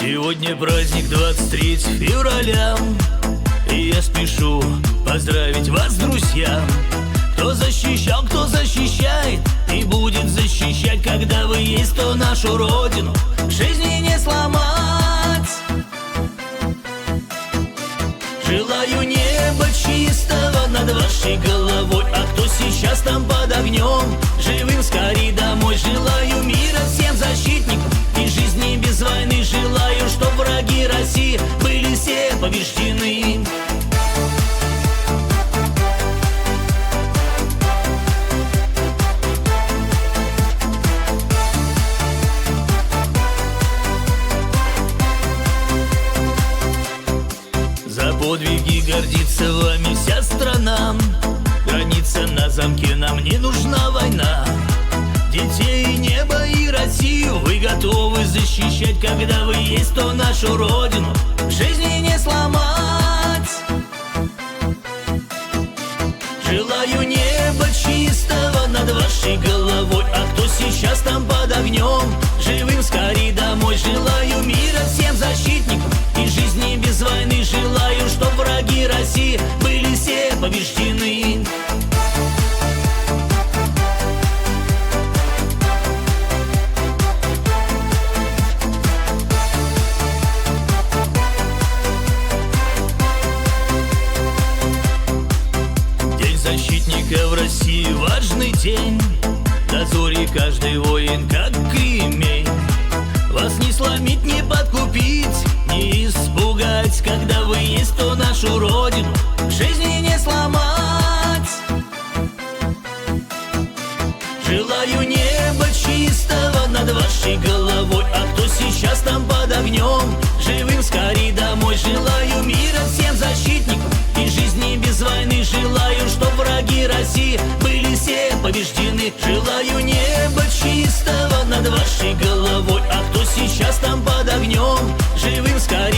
Сегодня праздник 23 февраля, и я спешу поздравить вас, друзья. Кто защищал, кто защищает и будет защищать, когда вы есть, то нашу родину в жизни не сломать. Желаю неба чистого над вашей головой, а кто сейчас там под огнем, живым скорей домой. Желаю мира всем защитникам и жизни без войны. Желаю, чтоб враги России были все побеждены. За подвиги гордится вами вся страна. Граница на замке, нам не нужна война. Детей, небо и Россию вы готовы защищать, когда вы есть, то нашу родину в жизни не сломать. Желаю неба чистого над вашей головой, а кто сейчас там под огнем, живым скорей домой. Желаю мира всем защитникам и жизни без войны. Желаю, чтоб враги России были все побеждены. Защитника в России важный день. На зоре каждый воин как кремень. Вас не сломить, не подкупить, не испугать. Когда вы есть, то нашу родину в жизни не сломать. Желаю неба чистого над вашей головой, а кто сейчас там под огнем, живым скорей домой. Желаю мира всем защитникам и жизни без войны. Желаю, чтоб враги России были все побеждены. Желаю неба чистого над вашей головой, а кто сейчас там под огнем, живым скорей